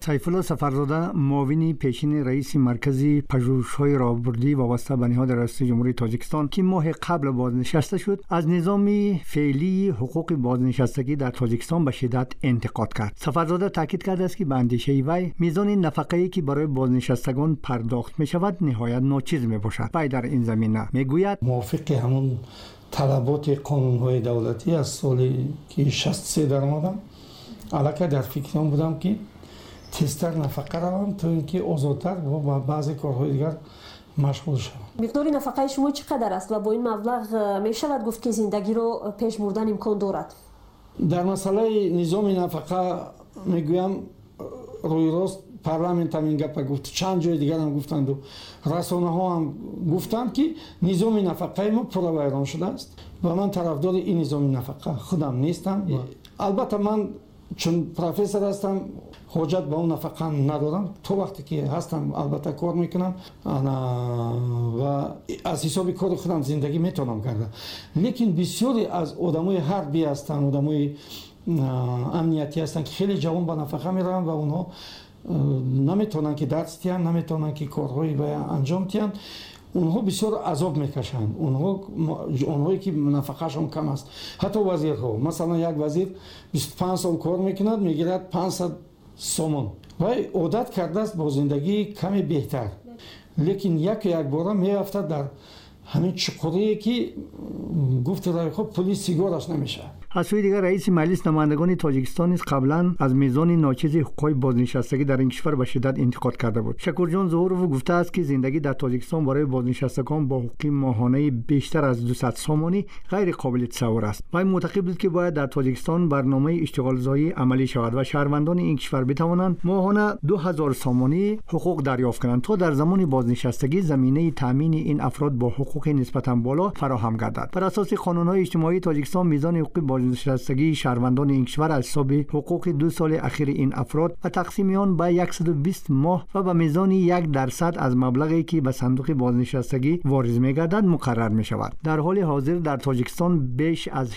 سیفالله سفرزاده معاون پیشین رئیس مرکز پژوهش‌های راهبردی وابسته به نهاد ریاست جمهوری تاجیکستان که ماه قبل بازنشسته شد، از نظام فعلی حقوق بازنشستگی در تاجیکستان به شدت انتقاد کرد. سفرزاده تاکید کرده است که به اندیشه وی میزان نفقه‌ای که برای بازنشستگان پرداخت می شود نهایت ناچیز می باشد. وی در این زمینه میگوید موافق همون طلبات قانون‌های دولتی از سالی که 63 در آمدم علاقه در فکرم بودم که تیزتر نفقه روم تا اینکه آزادتر با بعضی کارهای دیگر مشغول شوم. مقدار نفقه شما چقدر است و با این مبلغ می شود گفت که زندگی رو پیش بردن امکان دارد؟ در مسئله نظام نفقه میگویم روی راست پارلمنت هم این گپ گفت، چند جای دیگر هم گفتند و رسانه ها هم گفتند که نظام نفقه ما پورا ویران شده است و من طرفدار این نظام نفقه خودم نیستم. البته من چون پروفسور هستم حاجت به اون نفقه ندارم، تو وقتی که هستم البته کار میکنم و از حساب کار خودم زندگی میتونم کردم، لیکن بسیاری از آدمای حربی هستن، آدمای امنیتی هستن که خیلی جوان با نفقه میرن و اونها نمیتونن که درس تیان، نمیتونن که کارهایی انجام تیان، اونها بسیار عذاب میکشند. اونهایی که نفقهشون کم است، حتی وزیرها، مثلا یک وزیر 25 سال کار میکند میگیرد 500 سومون و عادت کرده است با زندگی کمی بهتر، لیکن یک بار میافتد در همین چقوری که گفت رای خب پلیس سیگارش نمیشه. از سوی دیگر رئیس مجلس نمایندگان تاجیکستان نیز قبلا از میزان ناچیز حقوق بازنشستگی در این کشور به شدت انتقاد کرده بود. شکورجان ظهوروف گفته است که زندگی در تاجیکستان برای بازنشستگان با حقوق ماهانه بیشتر از 200 سومانی غیر قابل تصور است. وی معتقد بود که باید در تاجیکستان برنامه اشتغالزایی عملی شود و شهروندان این کشور بتوانند ماهانه 2000 سومانی حقوق دریافت کنند تا در زمان بازنشستگی زمینه تامین این افراد با حقوق نسبتا بالا فراهم گردد. بر اساس قانون‌های اجتماعی تاجیکستان میزان حقوق بازنشستگی شهروندان این کشور از حساب حقوق 2 سال اخیر این افراد و تقسیم آن به 120 ماه و به میزان 1% از مبلغی که به صندوق بازنشستگی واریز می‌گردد مقرر می‌شود. در حال حاضر در تاجیکستان بیش از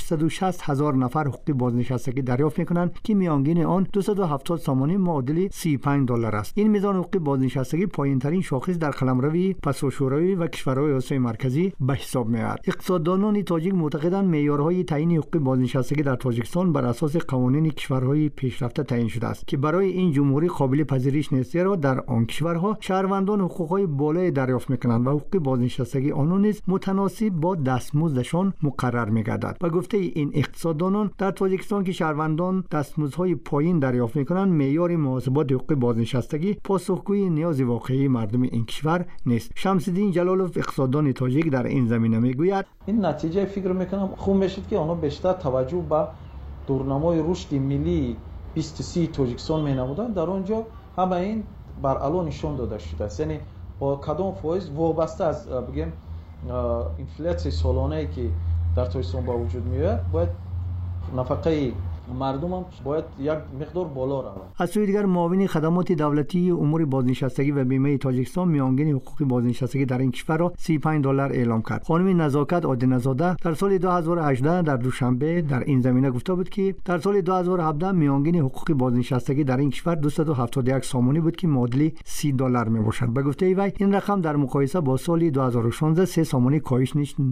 660,000 نفر حقوق بازنشستگی دریافت می‌کنند که میانگین آن 270 سومانی معادل $35 است. این میزان حقوق بازنشستگی پایین‌ترین شاخص در قلمرو پساشورایی و کشورهای آسیای مرکزی به حساب می‌آید. اقتصاددانان تاجیک معتقدند معیارهای تعیین حقوق بازنشستگی در تاجیکستان بر اساس قوانین کشورهای پیشرفته تعیین شده است که برای این جمهوری قابل پذیرش نیست، زیرا در آن کشورها شهروندان حقوقهای بالای دریافت می‌کنند و حقوق بازنشستگی آنها نیز متناسب با دستمزدشان مقرر می‌گردد. به گفته این اقتصاددانان در تاجیکستان که شهروندان دستمزدهای پایین دریافت می‌کنند، معیار محاسبات حقوق بازنشستگی پاسخگوی نیاز واقعی مردم این کشور نیست. شمس‌الدین جلالوف اقتصاددان تاجیک در این زمینه میگوید این نتیجه فکر میکنم خوب میشد که آنها بیشتر توجه به دورنمای رشد ملی 2030 تاجیکستان مینمودند، در اونجا همه این بر الان نشان داده شده است. یعنی با کدام فایز وابسته از بگیم اینفلیسیون سالانه که در تاجیکستان با وجود میاد باید نفقه مردم هم باید یک مقدار بالا رود. از سوی دیگر معاون خدمات دولتی امور بازنشستگی و بیمه تاجیکستان میانگین حقوق بازنشستگی در این کشور را $35 اعلام کرد. خانم نزاکت عادل‌زاده در سال 2018 در دوشنبه در این زمینه گفته بود که در سال 2017 میانگین حقوق بازنشستگی در این کشور 271 سومانی بود که معادل $30 میباشد. به گفته وی این رقم در مقایسه با سال 2016 3 سومانی کاهش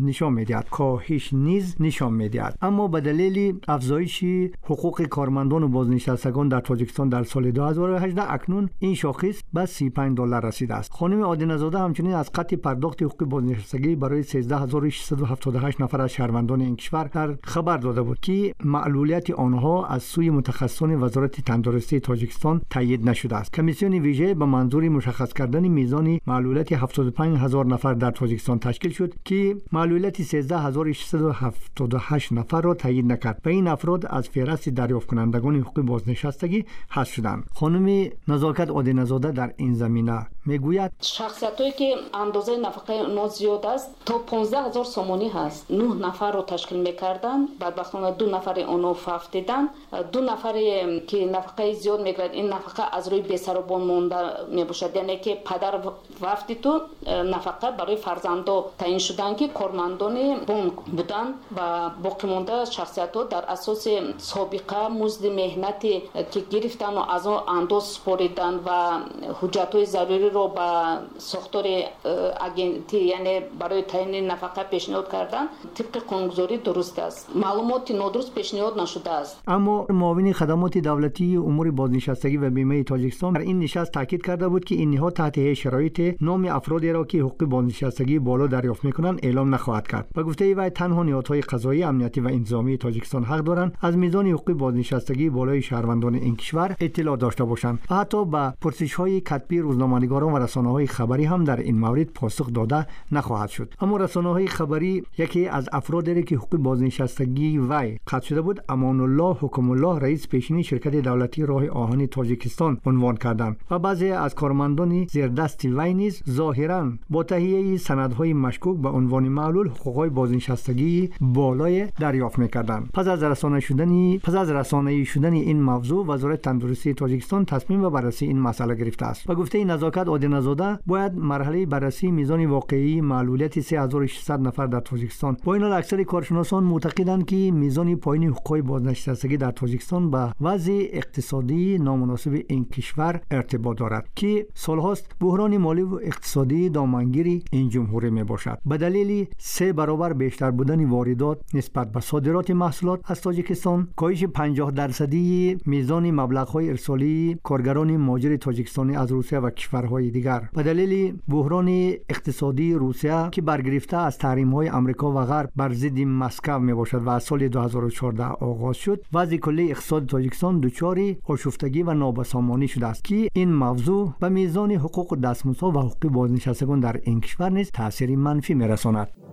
نیز نشان می‌دهد. اما به دلیل افزایش حقوق کارمندان و بازنشستگان در تاجیکستان در سال 2018 اکنون این شاخص به $35 رسیده است. خانم عادل‌زاده همچنین از قطع پرداخت حقوق بازنشستگی برای 13678 نفر از شهروندان این کشور در خبر داده بود که معلولیت آنها از سوی متخصصان وزارت تندرستی تاجیکستان تایید نشده است. کمیسیون ویژه به منظور مشخص کردن میزان معلولیت 75000 نفر در تاجیکستان تشکیل شد که معلولیت 13678 نفر را تایید نکرد و این افراد از فهرست دریافت کنندگان حقوق بازنشستگی حذف شدند. خانم نزاکت عادل‌زاده در این زمینه میگوید شخصیتایی که اندازه نفقه اونها زیاد است تا 15000 سومانی هست. 9 نفر رو تشکیل میکردن، بدبختانه 2 نفر اونو فوت دیدن. 2 نفر که نفقه زیاد میگیرد این نفقه از روی بی‌سروبان مونده میباشد، یعنی که پدر وفت تو نفقه برای فرزندا تعیین شدن که کارمندان بانک بودن و باقی مونده شخصیت‌ها در اساس سابقه مزد مهنتی که گرفتن و از آن انداز سپاریدن و حجت‌های ضروری رو با ساختار اگنتی یعنی برای تعیین نفقه پیشنهاد کردن طبق قانونگذاری درست است. معلومات نادرست پیشنهاد نشده است. اما معاون خدمات دولتی امور بازنشستگی و بیمه تاجیکستان در این نشست تاکید کرده بود که این نهاد تحت شرایط نام افرادی را که حقوق بازنشستگی بالا دریافت میکنند اعلام نخواهد کرد. و گفته وی تنها نهادهای قضایی، امنیتی و انتظامی تاجیکستان حق دارند از میزان حقوق بازنشستگی بالای شهروندان این کشور اطلاع داشته باشند و حتی به پرسش‌های کتبی روزنامه‌نگاران و رسانه‌های خبری هم در این مورد پاسخ داده نخواهد شد. اما رسانه‌های خبری یکی از افرادی که حقوق بازنشستگی وی قطع شده بود، امان الله حکم الله، رئیس پیشین شرکت دولتی راه آهن تاجیکستان عنوان کردند و بعضی از کارمندان زیردست وی نیز ظاهراً با تهیه سندهای مشکوک به عنوان معلول حقوق بازنشستگی بالای دریافت می‌کردند. پس از رسانه‌ای شدن این موضوع، وزارت تندرستی تاجیکستان تصمیم به بررسی این مسئله گرفته است و گفته نزاکت عادل‌نژاده باید مرحله بررسی میزان واقعی معلولیت 3600 نفر در تاجیکستان. با این حال اکثر کارشناسان معتقدند که میزان پایین حقوق بازنشستگی در تاجیکستان به وضع اقتصادی نامناسب این کشور ارتباط دارد که سالهاست بحران مالی و اقتصادی دامنگیر این جمهوری می باشد. به دلیل 3 برابر بیشتر بودن واردات نسبت به صادرات محصولات از تاجیکستان، کاهش 50% میزان مبلغ‌های ارسالی کارگران مهاجر تاجیکستانی از روسیه و کشورهای دیگر، به دلیل بحران اقتصادی روسیه که برگرفته از تحریم‌های آمریکا و غرب بر ضد مسکو می باشد و از سال 2014 آغاز شد، وضع کلی اقتصاد تاجیکستان دچار آشفتگی و نابسامانی شده است که این موضوع به میزان حقوق دستمزدها و حقوق بازنشستگان در این کشور نیز تأثیر منفی می‌رساند.